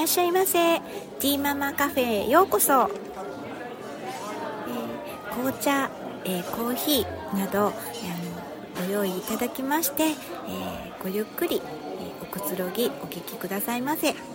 らっしゃいませ。ティーママカフェへようこそ。紅茶、コーヒーなどご用意いただきまして、ごゆっくり、おくつろぎお聞きくださいませ。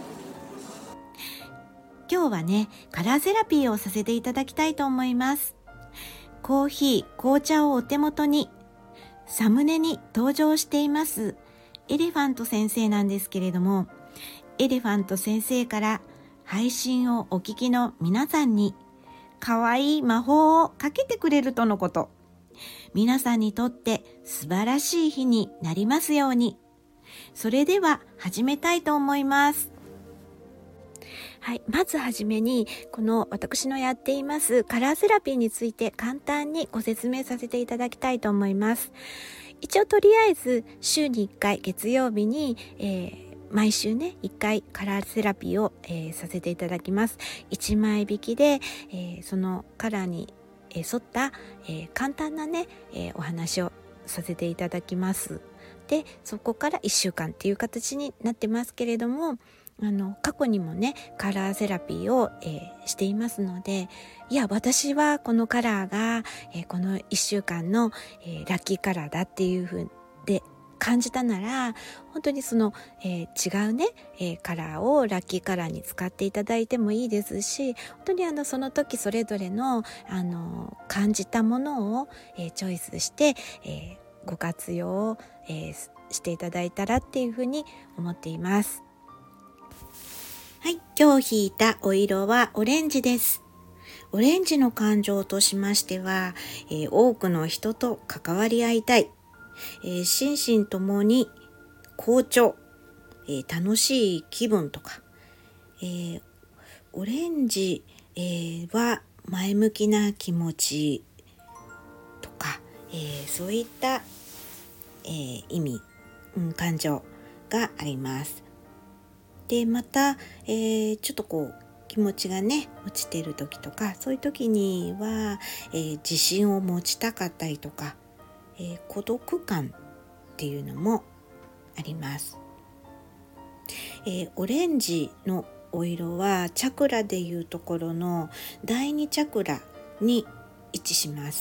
今日はね、カラーセラピーをさせていただきたいと思います。コーヒー、紅茶をお手元に、サムネに登場していますエレファント先生なんですけれども、エレファント先生から配信をお聞きの皆さんに可愛い魔法をかけてくれるとのこと。皆さんにとって素晴らしい日になりますように。それでは始めたいと思います。はい、まずはじめにこの私のやっていますカラーセラピーについて簡単にご説明させていただきたいと思います。一応とりあえず週に1回月曜日に、毎週ね1回カラーセラピーを、させていただきます。1枚引きで、そのカラーに、沿った、簡単なね、お話をさせていただきます。でそこから1週間っていう形になってますけれども、過去にもねカラーセラピーを、していますので、いや私はこのカラーが、この1週間の、ラッキーカラーだっていう風で感じたなら、本当にその、違うね、カラーをラッキーカラーに使っていただいてもいいですし、本当にその時それぞれの、感じたものを、チョイスして、ご活用を、していただいたらっていう風に思っています。はい、今日引いたお色はオレンジです。オレンジの感情としましては、多くの人と関わり合いたい、心身ともに好調、楽しい気分とか、オレンジ、は前向きな気持ちとか、そういった、意味、感情があります。でまた、ちょっとこう気持ちがね落ちてる時とか、そういう時には、自信を持ちたかったりとか、孤独感っていうのもあります。オレンジのお色はチャクラでいうところの第2チャクラに位置します。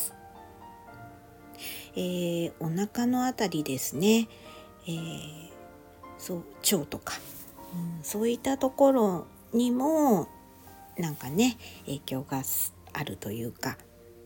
お腹のあたりですね、そう腸とか、そういったところにもなんかね影響があるというか、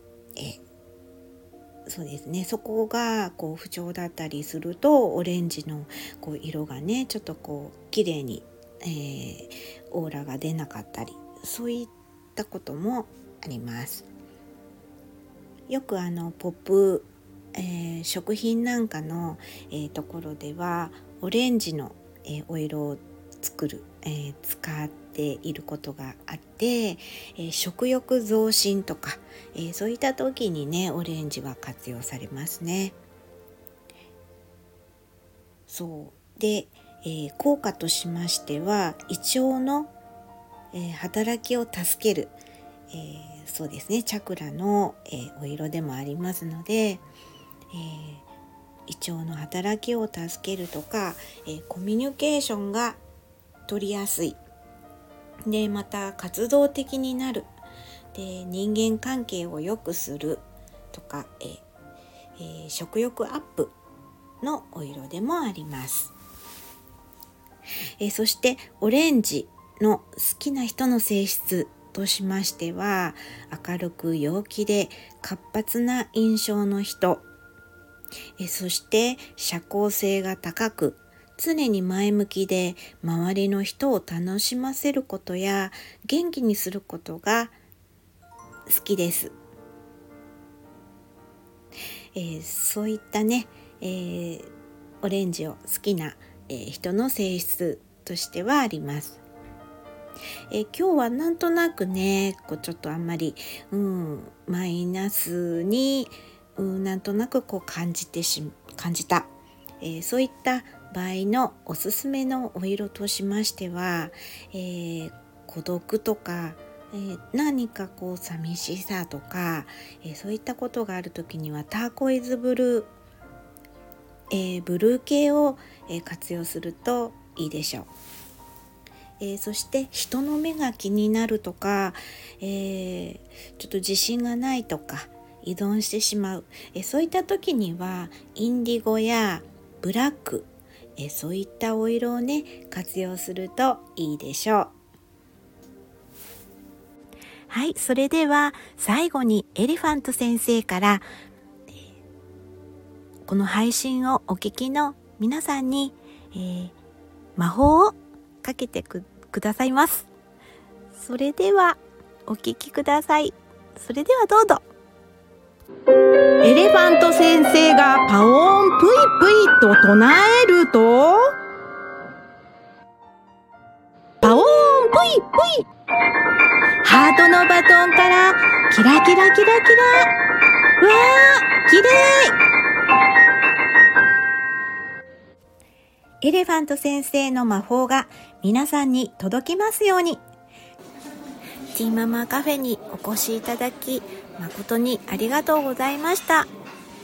そうですね、そこがこう不調だったりすると、オレンジのこう色がねちょっとこう綺麗に、オーラが出なかったり、そういったこともあります。よくポップ、食品なんかの、ところではオレンジの、お色を使っていることがあって、食欲増進とか、そういった時にねオレンジは活用されますね。そうで、効果としましては胃腸の、働きを助ける、そうですねチャクラの、お色でもありますので、胃腸の働きを助けるとか、コミュニケーションが取りやすいで、また活動的になるで、人間関係を良くするとか、食欲アップのお色でもあります。そしてオレンジの好きな人の性質としましては、明るく陽気で活発な印象の人、そして社交性が高く、常に前向きで周りの人を楽しませることや元気にすることが好きです。そういったね、オレンジを好きな、人の性質としてはあります。今日はなんとなくねこうちょっとあんまり、マイナスに、なんとなくこう感じた、そういった場合のおすすめのお色としましては、孤独とか、何かこう寂しさとか、そういったことがあるときにはターコイズブルー、ブルー系を、活用するといいでしょう。 そして人の目が気になるとか、ちょっと自信がないとか依存してしまう、そういった時にはインディゴやブラック、そういったお色をね活用するといいでしょう。はい、それでは最後にエレファント先生からこの配信をお聞きの皆さんに、魔法をかけてくださいます。それではお聞きください。それではどうぞ。 エレファント先生がパオーンプイプイと唱えると、パオーンプイプイ、ハートのバトンからキラキラキラキラ、わー、きれい。エレファント先生の魔法が皆さんに届きますように。ティーママカフェにお越しいただき誠にありがとうございました。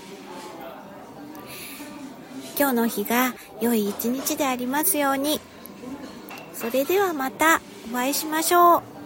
今日の日が良い一日でありますように。それではまたお会いしましょう。